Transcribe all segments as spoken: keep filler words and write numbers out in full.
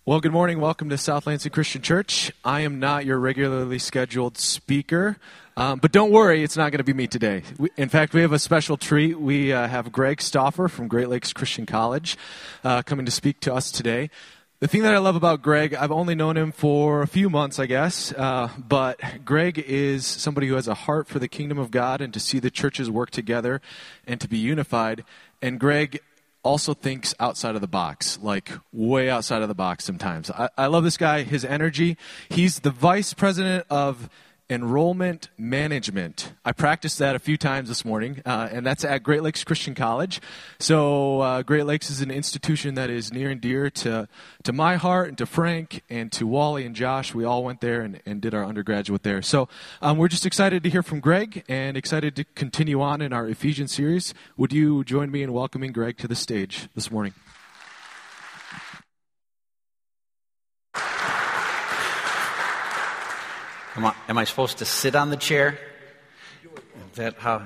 Well, good morning. Welcome to South Lansing Christian Church. I am not your regularly scheduled speaker, um, but don't worry, it's not going to be me today. We, in fact, we have a special treat. We uh, have Greg Stauffer from Great Lakes Christian College uh, coming to speak to us today. The thing that I love about Greg, I've only known him for a few months, I guess, uh, but Greg is somebody who has a heart for the kingdom of God and to see the churches work together and to be unified. And Greg also thinks outside of the box, like way outside of the box sometimes. I, I love this guy, his energy. He's the vice president of enrollment management. I practiced that a few times this morning, uh, and that's at Great Lakes Christian College. So uh, Great Lakes is an institution that is near and dear to, to my heart and to Frank and to Wally and Josh. We all went there and, and did our undergraduate there. So um, we're just excited to hear from Greg and excited to continue on in our Ephesians series. Would you join me in welcoming Greg to the stage this morning? Am I, am I supposed to sit on the chair? Is that how?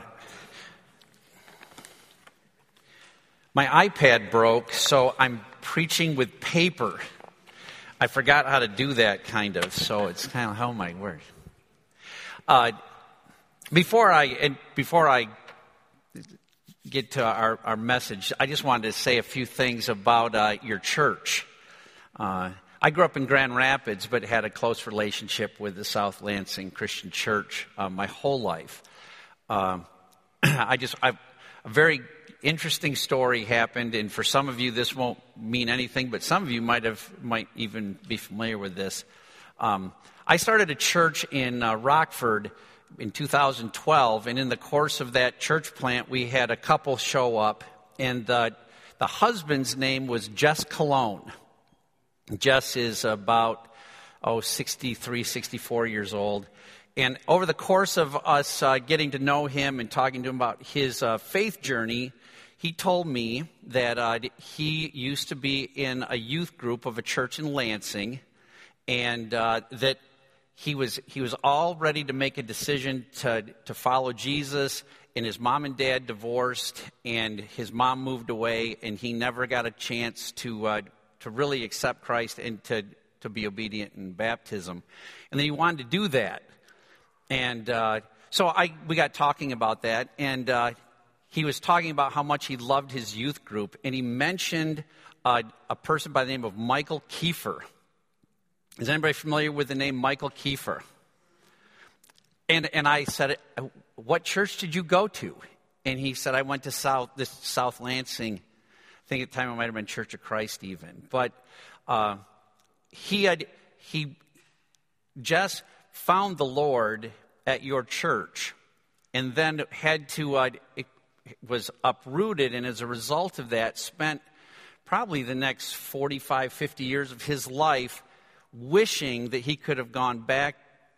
My iPad broke, so I'm preaching with paper. I forgot how to do that, kind of, so it's kind of how my word. Uh, before I and before I get to our, our message, I just wanted to say a few things about uh, your church. Uh, I grew up in Grand Rapids, but had a close relationship with the South Lansing Christian Church uh, my whole life. Uh, I just, I've, a very interesting story happened, and for some of you, this won't mean anything, but some of you might have, might even be familiar with this. Um, I started a church in uh, Rockford in two thousand twelve, and in the course of that church plant, we had a couple show up, and uh, the husband's name was Jess Cologne. Jess is about, oh, sixty-three, sixty-four years old. And over the course of us uh, getting to know him and talking to him about his uh, faith journey, he told me that uh, he used to be in a youth group of a church in Lansing, and uh, that he was he was all ready to make a decision to, to follow Jesus, and his mom and dad divorced, and his mom moved away, and he never got a chance to uh, to really accept Christ and to, to be obedient in baptism. And then he wanted to do that. And uh, so I we got talking about that, and uh, he was talking about how much he loved his youth group, and he mentioned uh, a person by the name of Michael Kiefer. Is anybody familiar with the name Michael Kiefer? And and I said, what church did you go to? And he said, I went to South this South Lansing. I think at the time it might have been Church of Christ even. But uh, he had he just found the Lord at your church, and then had to uh, it was uprooted, and as a result of that, spent probably the next forty-five, fifty years of his life wishing that he could have gone back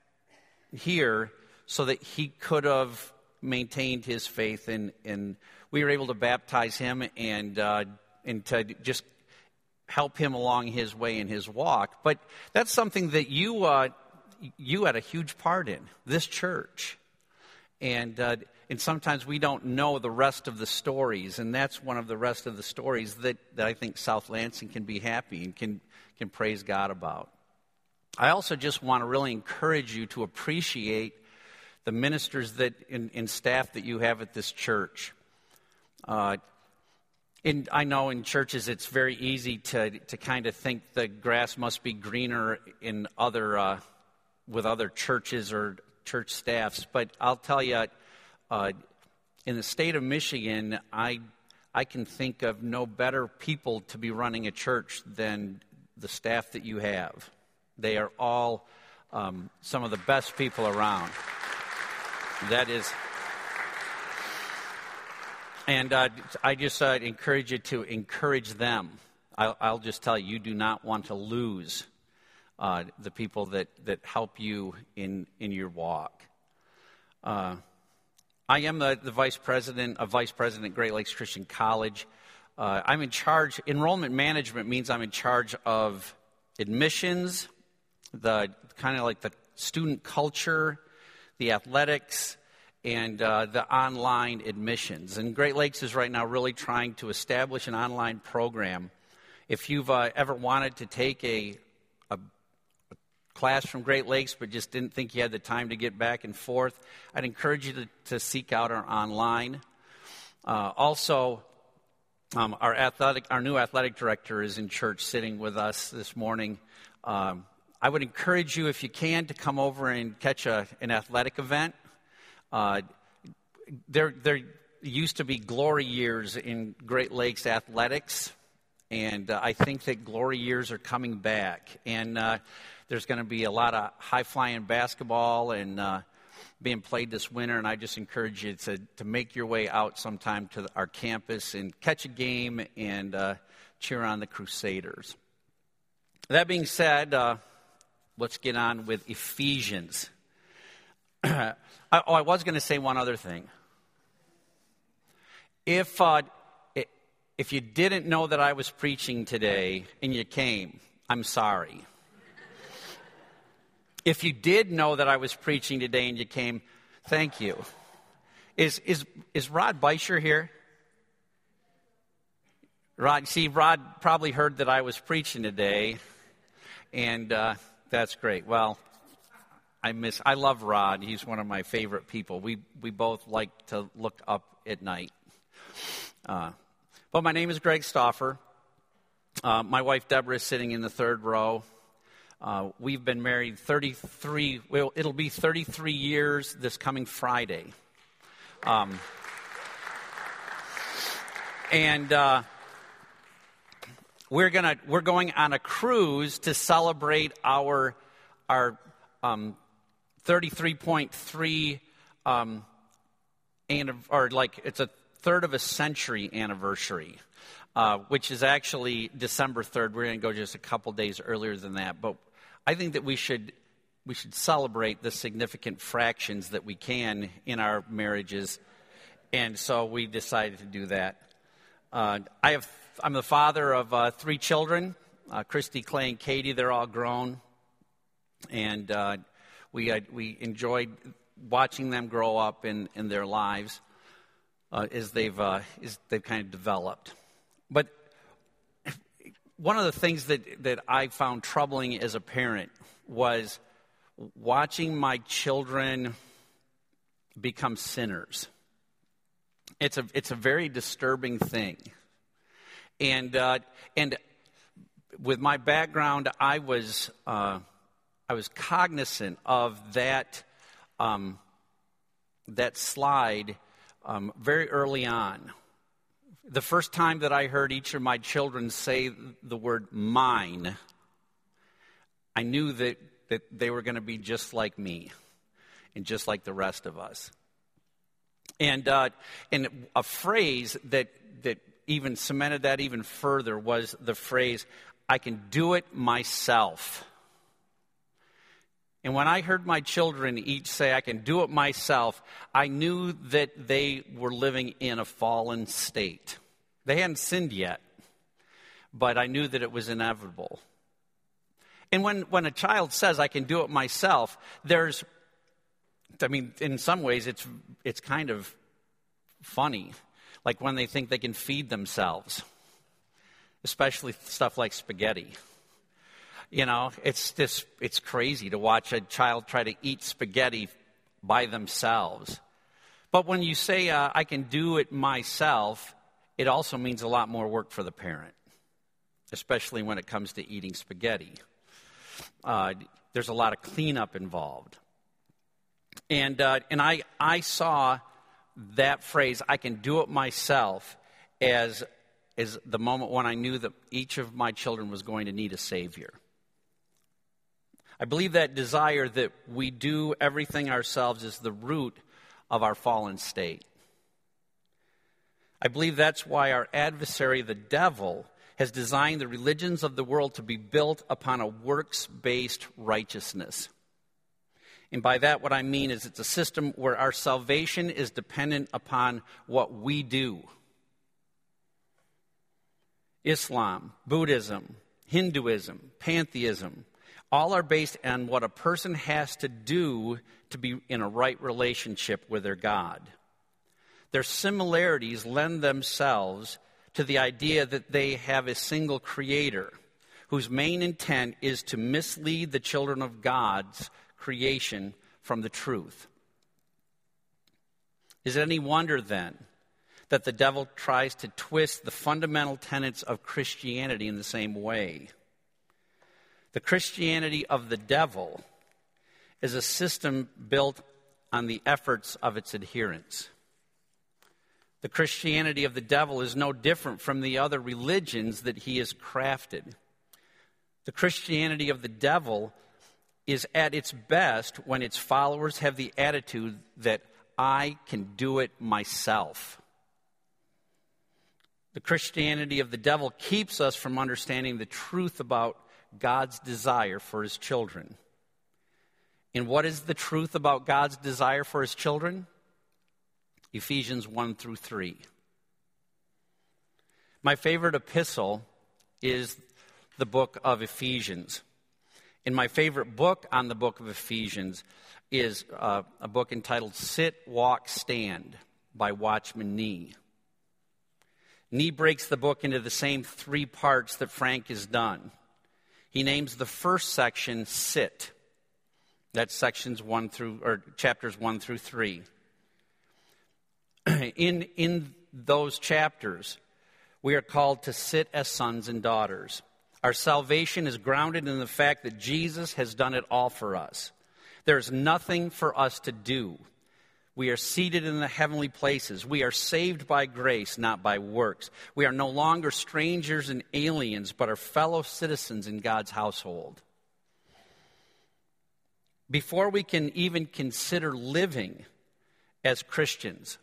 here so that he could have maintained his faith, and and we were able to baptize him and uh, and to just help him along his way in his walk. But that's something that you uh, you had a huge part in, this church, and uh, and sometimes we don't know the rest of the stories, and that's one of the rest of the stories that, that I think South Lansing can be happy and can can praise God about. I also just want to really encourage you to appreciate the ministers that and, and staff that you have at this church. Uh, in, I know in churches it's very easy to to kind of think the grass must be greener in other uh, with other churches or church staffs, but I'll tell you, uh, in the state of Michigan, I I can think of no better people to be running a church than the staff that you have. They are all um, some of the best people around. That is, and uh, I just uh, encourage you to encourage them. I'll, I'll just tell you, you do not want to lose uh, the people that, that help you in, in your walk. Uh, I am the, the vice president of Vice President at Great Lakes Christian College. Uh, I'm in charge, enrollment management means I'm in charge of admissions, the kind of like the student culture, the athletics, and uh, the online admissions. And Great Lakes is right now really trying to establish an online program. If you've uh, ever wanted to take a, a, a class from Great Lakes but just didn't think you had the time to get back and forth, I'd encourage you to, to seek out our online. Uh, also, um, our athletic, our new athletic director is in church sitting with us this morning. Um, I would encourage you, if you can, to come over and catch a, an athletic event. Uh, there, there used to be glory years in Great Lakes athletics, and uh, I think that glory years are coming back. And uh, there's going to be a lot of high-flying basketball and uh, being played this winter, and I just encourage you to, to make your way out sometime to our campus and catch a game and uh, cheer on the Crusaders. That being said, uh, let's get on with Ephesians. I, oh, I was going to say one other thing. If uh, if you didn't know that I was preaching today and you came, I'm sorry. If you did know that I was preaching today and you came, thank you. Is is is Rod Beischer here? Rod, see, Rod probably heard that I was preaching today, and uh, that's great. Well, I miss. I love Rod. He's one of my favorite people. We we both like to look up at night. Uh, but my name is Greg Stauffer. Uh, my wife Deborah is sitting in the third row. Uh, we've been married thirty-three, well, it'll be thirty-three years this coming Friday. Um, and uh, we're gonna we're going on a cruise to celebrate our our um, thirty-three point three um, or like it's a third of a century anniversary. Uh, which is actually December third. We're going to go just a couple days earlier than that. But I think that we should we should celebrate the significant fractions that we can in our marriages. And so we decided to do that. Uh, I have, I'm the father of uh, three children, uh, Christy, Clay, and Katie. They're all grown. And uh, we, uh, we enjoyed watching them grow up in, in their lives uh, as they've, uh, as they've kind of developed. But one of the things that, that I found troubling as a parent was watching my children become sinners. It's a it's a very disturbing thing, and uh, and with my background, I was uh, I was cognizant of that um, that slide um, very early on. The first time that I heard each of my children say the word mine, I knew that, that they were going to be just like me and just like the rest of us. And uh, and a phrase that, that even cemented that even further was the phrase, I can do it myself. And when I heard my children each say, I can do it myself, I knew that they were living in a fallen state. They hadn't sinned yet, but I knew that it was inevitable. And when, when a child says, I can do it myself, there's, I mean, in some ways it's it's kind of funny. Like when they think they can feed themselves, especially stuff like spaghetti. You know, it's just, it's crazy to watch a child try to eat spaghetti by themselves. But when you say, uh, I can do it myself, it also means a lot more work for the parent, especially when it comes to eating spaghetti. Uh, there's a lot of cleanup involved. And uh, and I, I saw that phrase, I can do it myself, as, as the moment when I knew that each of my children was going to need a Savior. I believe that desire that we do everything ourselves is the root of our fallen state. I believe that's why our adversary, the devil, has designed the religions of the world to be built upon a works-based righteousness. And by that, what I mean is it's a system where our salvation is dependent upon what we do. Islam, Buddhism, Hinduism, pantheism, all are based on what a person has to do to be in a right relationship with their God. Their similarities lend themselves to the idea that they have a single creator whose main intent is to mislead the children of God's creation from the truth. Is it any wonder then that the devil tries to twist the fundamental tenets of Christianity in the same way? The Christianity of the devil is a system built on the efforts of its adherents. The Christianity of the devil is no different from the other religions that he has crafted. The Christianity of the devil is at its best when its followers have the attitude that I can do it myself. The Christianity of the devil keeps us from understanding the truth about God's desire for his children. And what is the truth about God's desire for his children? Ephesians one through three. My favorite epistle is the book of Ephesians. And my favorite book on the book of Ephesians is uh, a book entitled Sit, Walk, Stand by Watchman Nee. Nee breaks the book into the same three parts that Frank has done. He names the first section Sit. That's sections one through, or chapters one through three. In, in those chapters, we are called to sit as sons and daughters. Our salvation is grounded in the fact that Jesus has done it all for us. There's nothing for us to do. We are seated in the heavenly places. We are saved by grace, not by works. We are no longer strangers and aliens, but are fellow citizens in God's household. Before we can even consider living as Christians,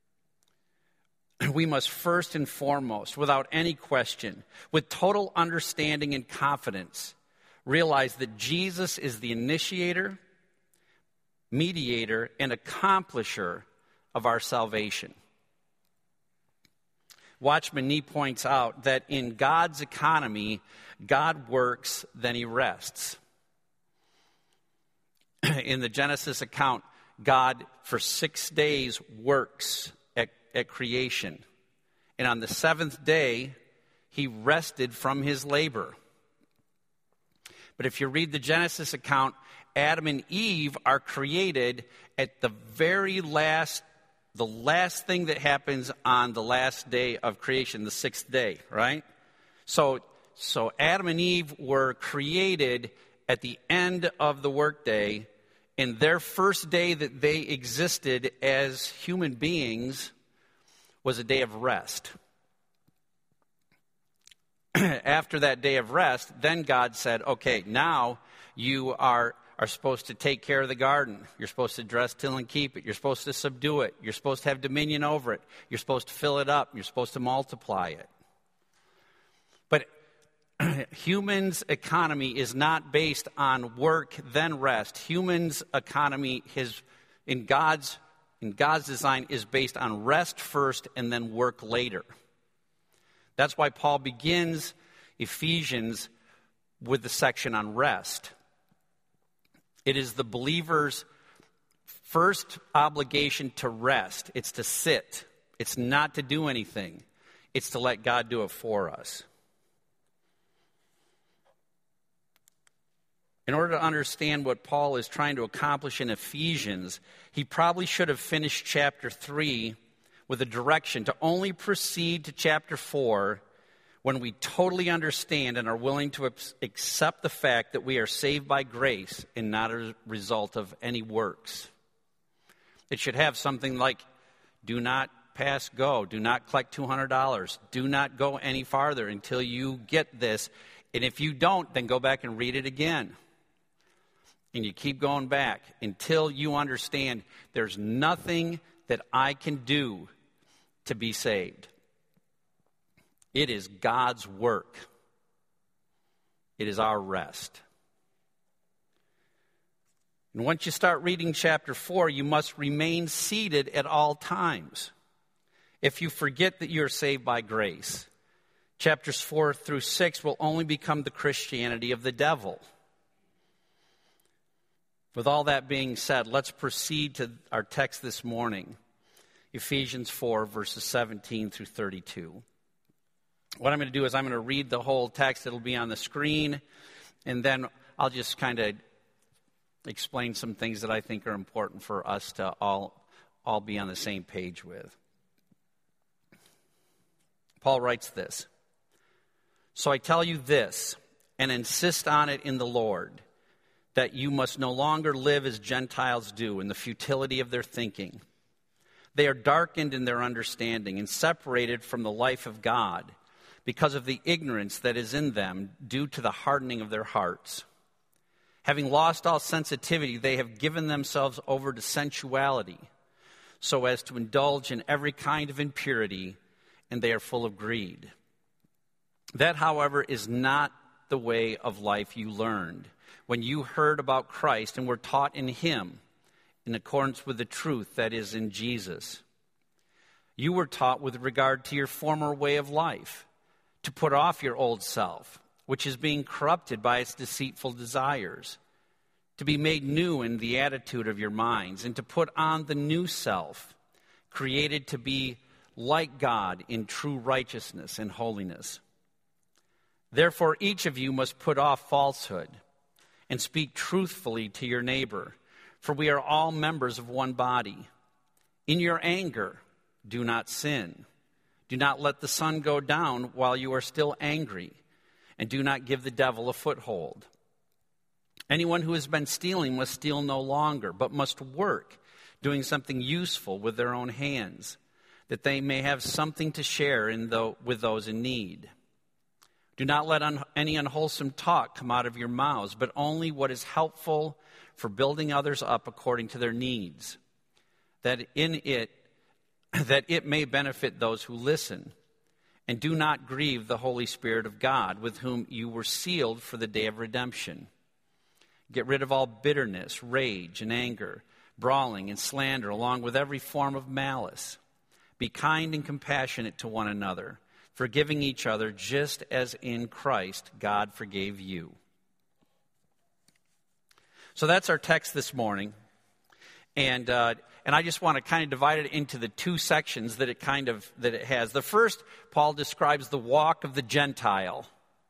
we must first and foremost, without any question, with total understanding and confidence, realize that Jesus is the initiator, mediator, and accomplisher of our salvation. Watchman Nee points out that in God's economy, God works, then he rests. In the Genesis account, God for six days works at, at creation. And on the seventh day, he rested from his labor. But if you read the Genesis account, Adam and Eve are created at the very last, the last thing that happens on the last day of creation, the sixth day, right? So, so Adam and Eve were created at the end of the workday, and their first day that they existed as human beings was a day of rest. After that day of rest, then God said, okay, now you are, are supposed to take care of the garden. You're supposed to dress, till, and keep it. You're supposed to subdue it. You're supposed to have dominion over it. You're supposed to fill it up. You're supposed to multiply it. But humans' economy is not based on work, then rest. Humans' economy is, in God's, in God's design is based on rest first and then work later. That's why Paul begins Ephesians with the section on rest. It is the believer's first obligation to rest. It's to sit. It's not to do anything. It's to let God do it for us. In order to understand what Paul is trying to accomplish in Ephesians, he probably should have finished chapter three with a direction to only proceed to chapter four when we totally understand and are willing to accept the fact that we are saved by grace and not a result of any works. It should have something like, do not pass go, do not collect two hundred dollars, do not go any farther until you get this, and if you don't, then go back and read it again. And you keep going back until you understand there's nothing that I can do to be saved. It is God's work. It is our rest. And once you start reading chapter four, you must remain seated at all times. If you forget that you're saved by grace, chapters four through six will only become the Christianity of the devil. With all that being said, let's proceed to our text this morning, Ephesians four, verses seventeen through thirty-two. what I'm going to do is I'm going to read the whole text. It'll be on the screen, and then I'll just kind of explain some things that I think are important for us to all, all be on the same page with. Paul writes this: "So I tell you this, and insist on it in the Lord, that you must no longer live as Gentiles do in the futility of their thinking. They are darkened in their understanding and separated from the life of God because of the ignorance that is in them due to the hardening of their hearts. Having lost all sensitivity, they have given themselves over to sensuality so as to indulge in every kind of impurity, and they are full of greed. That, however, is not the way of life you learned when you heard about Christ and were taught in him in accordance with the truth that is in Jesus. You were taught with regard to your former way of life to put off your old self, which is being corrupted by its deceitful desires, to be made new in the attitude of your minds, and to put on the new self, created to be like God in true righteousness and holiness. Therefore, each of you must put off falsehood and speak truthfully to your neighbor, for we are all members of one body. In your anger, do not sin. Do not let the sun go down while you are still angry, and do not give the devil a foothold. Anyone who has been stealing must steal no longer, but must work, doing something useful with their own hands, that they may have something to share in the, with those in need. Do not let un, any unwholesome talk come out of your mouths, but only what is helpful for building others up according to their needs, that in it that it may benefit those who listen. And do not grieve the Holy Spirit of God, with whom you were sealed for the day of redemption. Get rid of all bitterness, rage, and anger, brawling and slander, along with every form of malice. Be kind and compassionate to one another, forgiving each other just as in Christ God forgave you." So that's our text this morning. And uh, and I just want to kind of divide it into the two sections that it kind of that it has. The first, Paul describes the walk of the Gentile.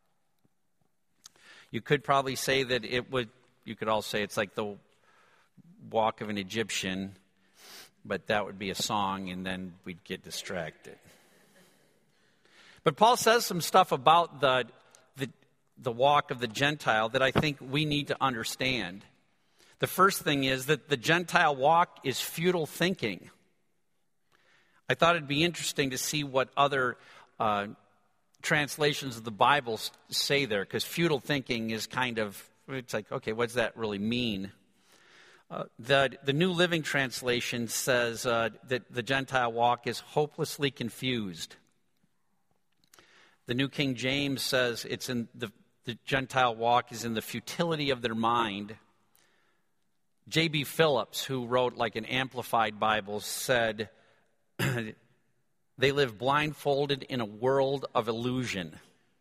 You could probably say that it would, you could also say it's like the walk of an Egyptian, but that would be a song and then we'd get distracted. But Paul says some stuff about the, the the walk of the Gentile that I think we need to understand. The first thing is that the Gentile walk is futile thinking. I thought it'd be interesting to see what other uh, translations of the Bible say there, because futile thinking is kind of, it's like, okay, what does that really mean? Uh, the, the New Living Translation says uh, that the Gentile walk is hopelessly confused. The New King James says it's in the, the Gentile walk is in the futility of their mind. J B Phillips, who wrote like an Amplified Bible, said they live blindfolded in a world of illusion.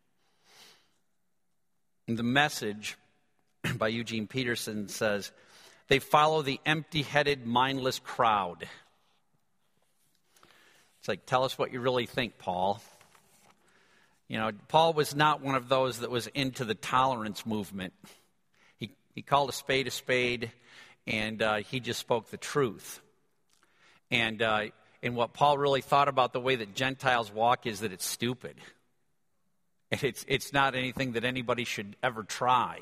And the Message by Eugene Peterson says they follow the empty-headed, mindless crowd. It's like, tell us what you really think, Paul. You know, Paul was not one of those that was into the tolerance movement. He he called a spade a spade, and uh, he just spoke the truth. And uh, and what Paul really thought about the way that Gentiles walk is that it's stupid. It's it's not anything that anybody should ever try.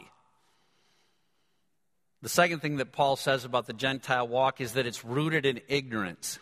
The second thing that Paul says about the Gentile walk is that it's rooted in ignorance.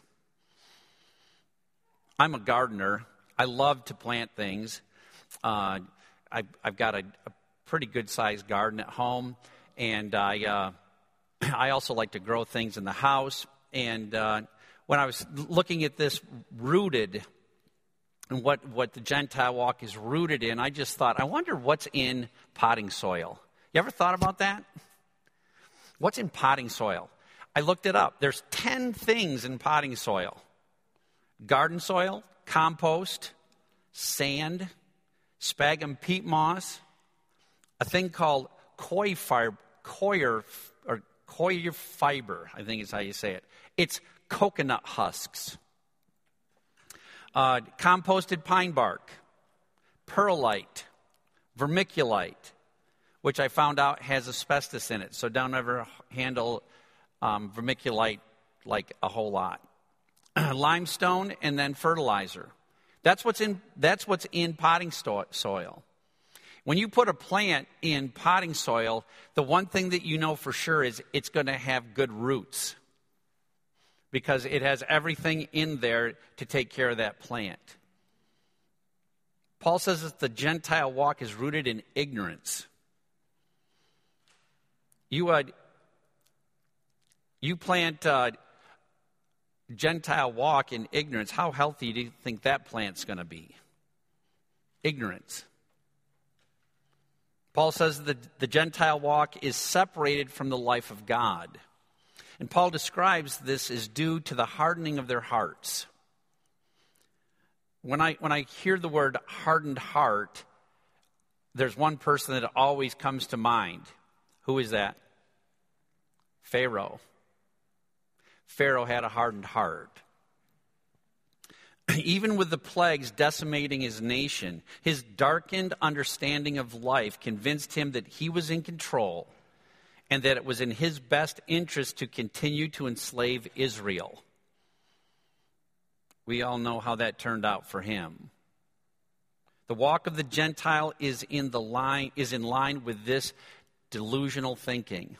I'm a gardener. I love to plant things. Uh, I, I've got a, a pretty good-sized garden at home, and I uh, I also like to grow things in the house. And uh, when I was looking at this rooted, and what, what the Gentile walk is rooted in, I just thought, I wonder what's in potting soil. You ever thought about that? What's in potting soil? I looked it up. There's ten things in potting soil. Garden soil, compost, sand, sphagnum peat moss, a thing called coir fiber, coir, or coir fiber, I think is how you say it. It's coconut husks, uh, composted pine bark, perlite, vermiculite, which I found out has asbestos in it. So don't ever handle um, vermiculite like a whole lot. Limestone, and then fertilizer. That's what's in, that's what's in potting sto- soil. When you put a plant in potting soil, the one thing that you know for sure is it's going to have good roots because it has everything in there to take care of that plant. Paul says that the Gentile walk is rooted in ignorance. You, uh, you plant uh, Gentile walk in ignorance. How healthy do you think that plant's going to be? Ignorance. Paul says that the Gentile walk is separated from the life of God. And Paul describes this as due to the hardening of their hearts. When I, when I hear the word hardened heart, there's one person that always comes to mind. Who is that? Pharaoh. Pharaoh had a hardened heart. Even with the plagues decimating his nation, his darkened understanding of life convinced him that he was in control and that it was in his best interest to continue to enslave Israel. We all know how that turned out for him. The walk of the Gentile is in the line is in line with this delusional thinking.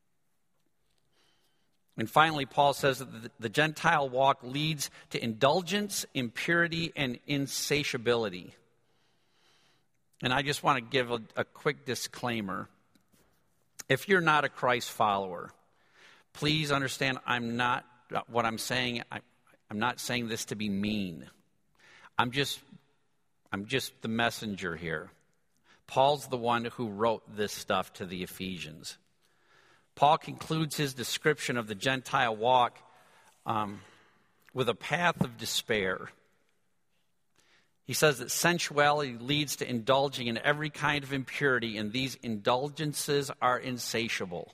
And finally, Paul says that the Gentile walk leads to indulgence, impurity, and insatiability. And I just want to give a, a quick disclaimer. If you're not a Christ follower, please understand I'm not, what I'm saying, I, I'm not saying this to be mean. I'm just, I'm just the messenger here. Paul's the one who wrote this stuff to the Ephesians. Paul concludes his description of the Gentile walk um, with a path of despair. He says that sensuality leads to indulging in every kind of impurity, and these indulgences are insatiable.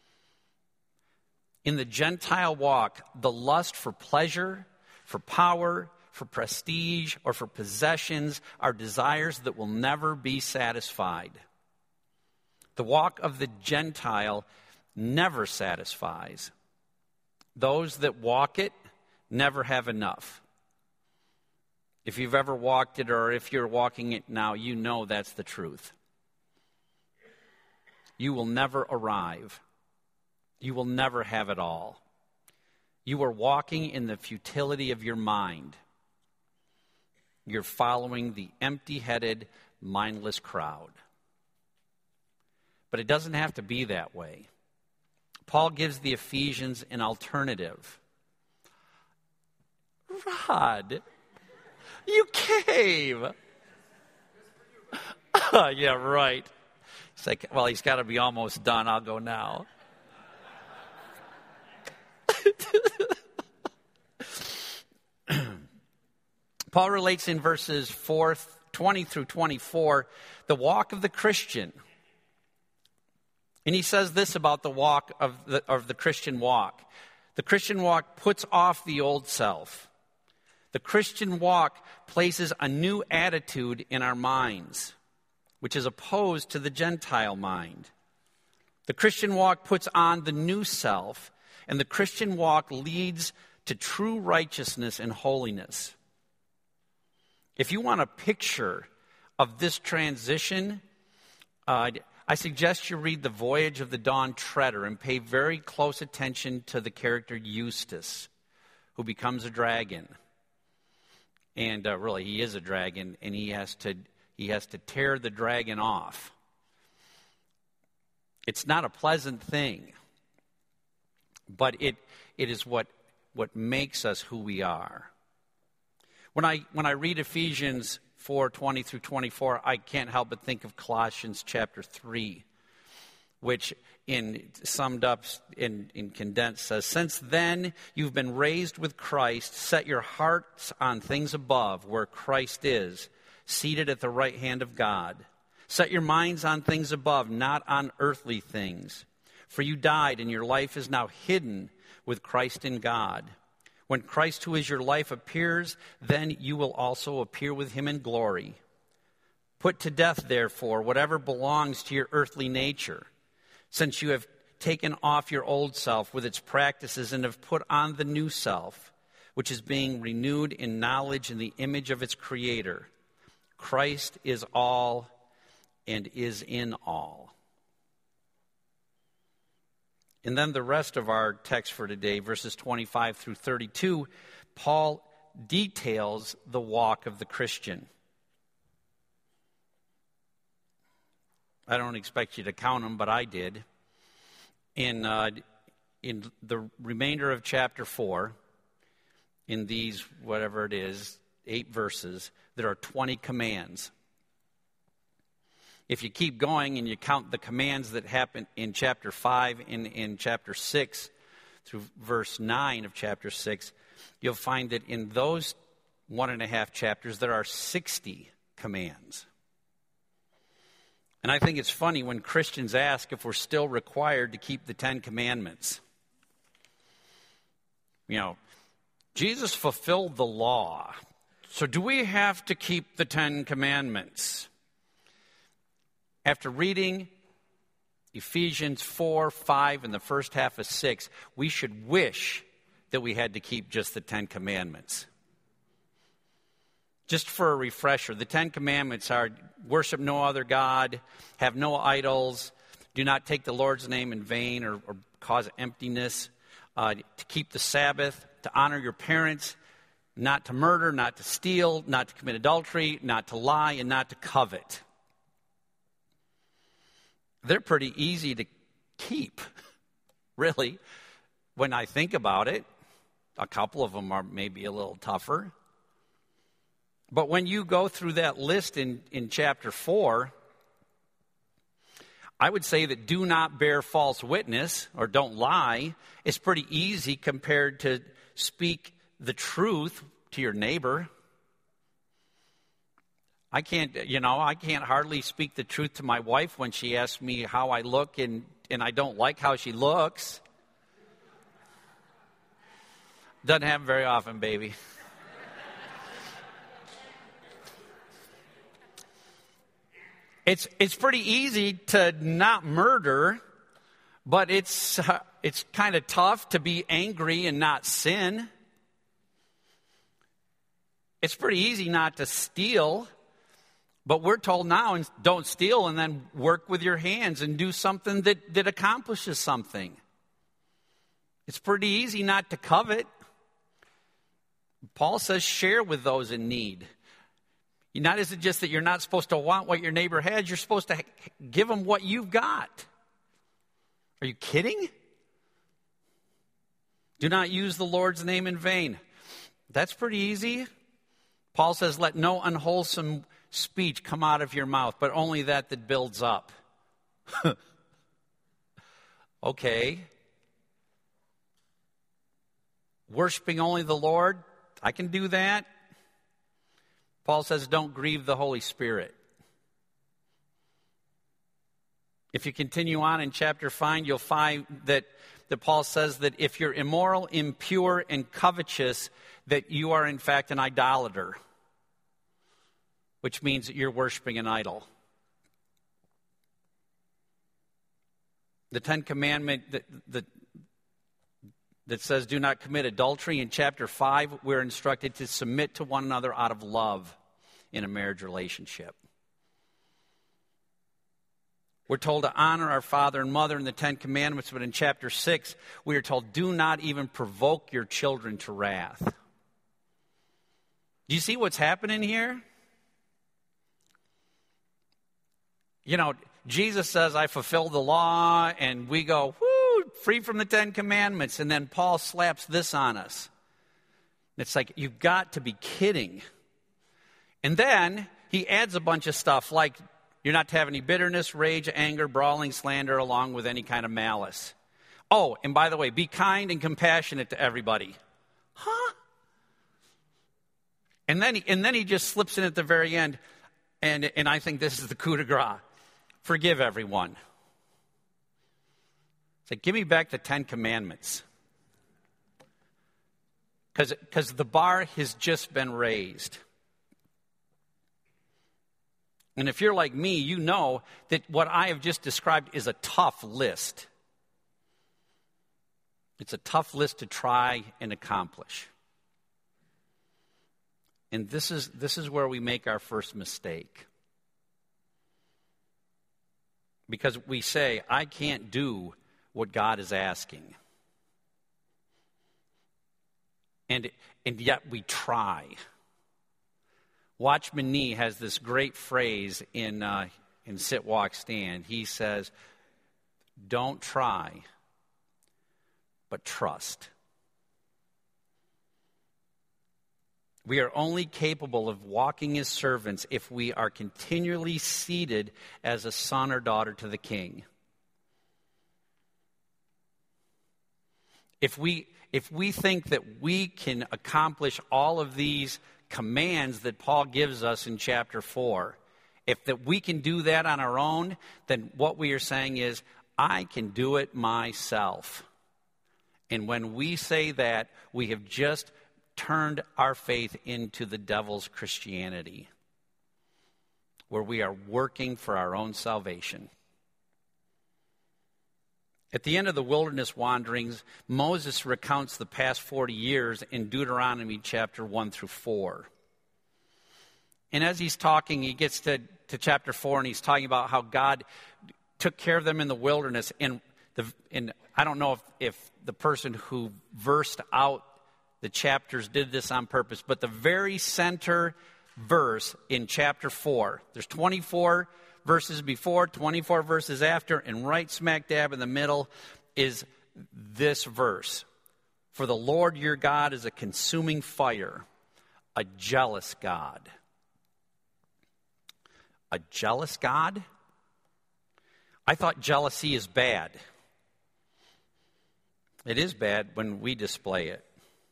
In the Gentile walk, the lust for pleasure, for power, for prestige, or for possessions are desires that will never be satisfied. The walk of the Gentile never satisfies. Those that walk it never have enough. If you've ever walked it or if you're walking it now, you know that's the truth. You will never arrive. You will never have it all. You are walking in the futility of your mind. You're following the empty-headed, mindless crowd. But it doesn't have to be that way. Paul gives the Ephesians an alternative. Rod, you came. Yeah, right. It's like, well, he's got to be almost done. I'll go now. Paul relates in verses four, twenty through twenty-four the walk of the Christian. And he says this about the walk of the, of the Christian walk. The Christian walk puts off the old self. The Christian walk places a new attitude in our minds, which is opposed to the Gentile mind. The Christian walk puts on the new self, and the Christian walk leads to true righteousness and holiness. If you want a picture of this transition, uh, I suggest you read The Voyage of the Dawn Treader and pay very close attention to the character Eustace, who becomes a dragon. And uh, really, he is a dragon, and he has to he has to tear the dragon off. It's not a pleasant thing, but it it is what what makes us who we are. When I when I read Ephesians four twenty through twenty-four, I can't help but think of Colossians chapter three, which in summed up in, in condensed says, "Since then you've been raised with Christ, set your hearts on things above, where Christ is, seated at the right hand of God. Set your minds on things above, not on earthly things. For you died, and your life is now hidden with Christ in God. When Christ, who is your life, appears, then you will also appear with him in glory. Put to death, therefore, whatever belongs to your earthly nature, since you have taken off your old self with its practices and have put on the new self, which is being renewed in knowledge in the image of its Creator. Christ is all and is in all. And then the rest of our text for today, verses twenty-five through thirty-two, Paul details the walk of the Christian. I don't expect you to count them, but I did. In, uh, in the remainder of chapter four, in these, whatever it is, eight verses, there are twenty commands. If you keep going and you count the commands that happen in chapter five and in chapter six through verse nine of chapter six, you'll find that in those one and a half chapters there are sixty commands. And I think it's funny when Christians ask if we're still required to keep the Ten Commandments. You know, Jesus fulfilled the law. So do we have to keep the Ten Commandments? After reading Ephesians four, five, and the first half of six, we should wish that we had to keep just the Ten Commandments. Just for a refresher, the Ten Commandments are worship no other God, have no idols, do not take the Lord's name in vain or, or cause emptiness, uh, to keep the Sabbath, to honor your parents, not to murder, not to steal, not to commit adultery, not to lie, and not to covet. They're pretty easy to keep, really, when I think about it. A couple of them are maybe a little tougher. But when you go through that list in, in chapter four, I would say that do not bear false witness or don't lie is pretty easy compared to speak the truth to your neighbor. I can't, you know, I can't hardly speak the truth to my wife when she asks me how I look and, and I don't like how she looks. Doesn't happen very often, baby. It's it's pretty easy to not murder, but it's uh, it's kind of tough to be angry and not sin. It's pretty easy not to steal, but we're told now, don't steal and then work with your hands and do something that, that accomplishes something. It's pretty easy not to covet. Paul says share with those in need. Not is it just that you're not supposed to want what your neighbor has, you're supposed to give them what you've got. Are you kidding? Do not use the Lord's name in vain. That's pretty easy. Paul says, let no unwholesome speech come out of your mouth, but only that that builds up. Okay. Worshiping only the Lord, I can do that. Paul says, don't grieve the Holy Spirit. If you continue on in chapter five, you'll find that, that Paul says that if you're immoral, impure, and covetous, that you are in fact an idolater, which means that you're worshiping an idol. The Ten Commandment that, that, that says do not commit adultery, in chapter five, we're instructed to submit to one another out of love in a marriage relationship. We're told to honor our father and mother in the Ten Commandments, but in chapter six, we are told do not even provoke your children to wrath. Do you see what's happening here? You know, Jesus says, I fulfilled the law, and we go, whoo, free from the Ten Commandments. And then Paul slaps this on us. It's like, you've got to be kidding. And then he adds a bunch of stuff like, you're not to have any bitterness, rage, anger, brawling, slander, along with any kind of malice. Oh, and by the way, be kind and compassionate to everybody. Huh? And then he, and then he just slips in at the very end, and, and I think this is the coup de grace. Forgive everyone. It's like, give me back the Ten Commandments. Because the bar has just been raised. And if you're like me, you know that what I have just described is a tough list. It's a tough list to try and accomplish. And this is, this is where we make our first mistake. Because we say, I can't do what God is asking. And, and yet we try. Watchman Nee has this great phrase in, uh, in Sit, Walk, Stand. He says, don't try, but trust. We are only capable of walking as servants if we are continually seated as a son or daughter to the King. If we, if we think that we can accomplish all of these commands that Paul gives us in chapter four, if that we can do that on our own, then what we are saying is, I can do it myself. And when we say that, we have just turned our faith into the devil's Christianity, where we are working for our own salvation. At the end of the wilderness wanderings, Moses recounts the past forty years in Deuteronomy chapter one through four. And as he's talking, he gets to, to chapter four, and he's talking about how God took care of them in the wilderness. And, the, and I don't know if, if the person who versed out the chapters did this on purpose, but the very center verse in chapter four, there's twenty-four verses before, twenty-four verses after, and right smack dab in the middle is this verse. For the Lord your God is a consuming fire, a jealous God. A jealous God? I thought jealousy is bad. It is bad when we display it.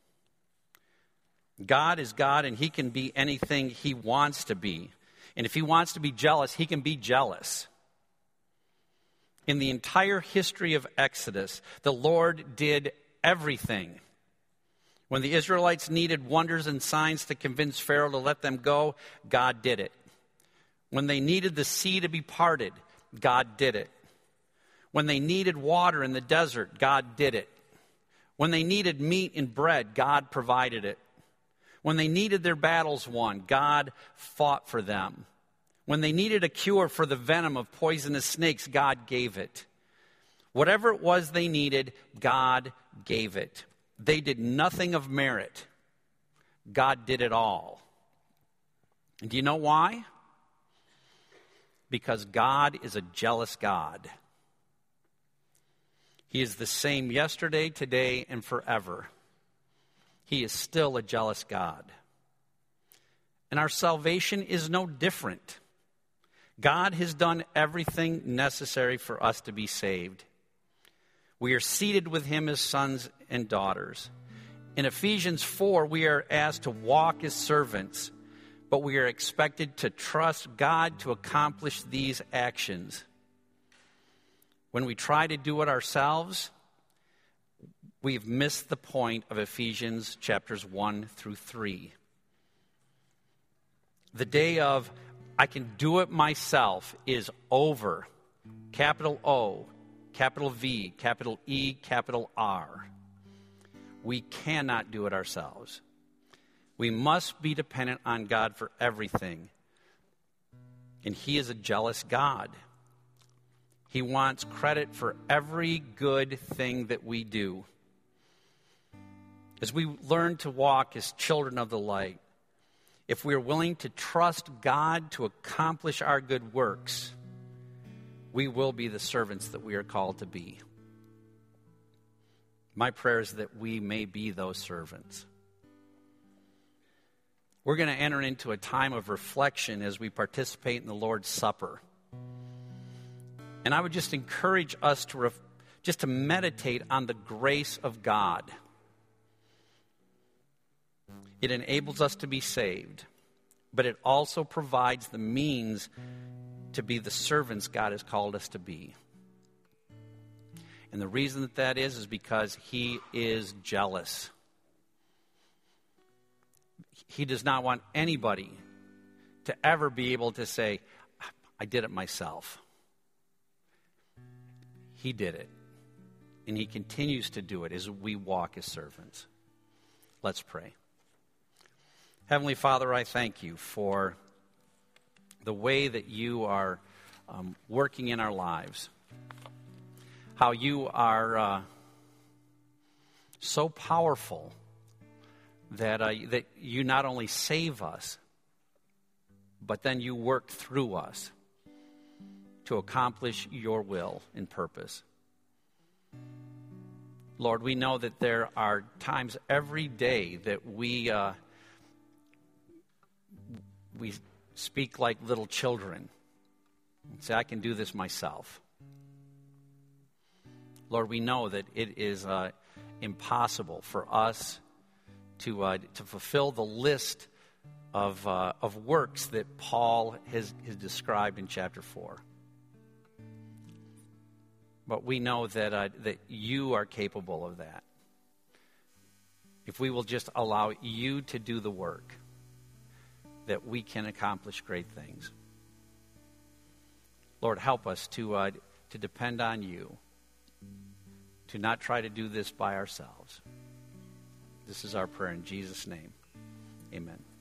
God is God, and he can be anything he wants to be. And if he wants to be jealous, he can be jealous. In the entire history of Exodus, the Lord did everything. When the Israelites needed wonders and signs to convince Pharaoh to let them go, God did it. When they needed the sea to be parted, God did it. When they needed water in the desert, God did it. When they needed meat and bread, God provided it. When they needed their battles won, God fought for them. When they needed a cure for the venom of poisonous snakes, God gave it. Whatever it was they needed, God gave it. They did nothing of merit. God did it all. And do you know why? Because God is a jealous God. He is the same yesterday, today, and forever. He is still a jealous God. And our salvation is no different. God has done everything necessary for us to be saved. We are seated with him as sons and daughters. In Ephesians four, we are asked to walk as servants, but we are expected to trust God to accomplish these actions. When we try to do it ourselves, we've missed the point of Ephesians chapters one through three. The day of, I can do it myself, is over. Capital O, capital V, capital E, capital R. We cannot do it ourselves. We must be dependent on God for everything. And he is a jealous God. He wants credit for every good thing that we do. As we learn to walk as children of the light, if we are willing to trust God to accomplish our good works, we will be the servants that we are called to be. My prayer is that we may be those servants. We're going to enter into a time of reflection as we participate in the Lord's Supper. And I would just encourage us to ref- just to meditate on the grace of God. It enables us to be saved, but it also provides the means to be the servants God has called us to be. And the reason that that is is because he is jealous. He does not want anybody to ever be able to say, I did it myself. He did it. And he continues to do it as we walk as servants. Let's pray. Heavenly Father, I thank you for the way that you are um, working in our lives. How you are uh, so powerful that, uh, that you not only save us, but then you work through us to accomplish your will and purpose. Lord, we know that there are times every day that we uh, we speak like little children and say, I can do this myself. Lord, we know that it is uh, impossible for us to uh, to fulfill the list of uh, of works that Paul has, has described in chapter four. But we know that uh, that you are capable of that. If we will just allow you to do the work, that we can accomplish great things. Lord, help us to uh, to depend on you, to not try to do this by ourselves. This is our prayer in Jesus' name. Amen.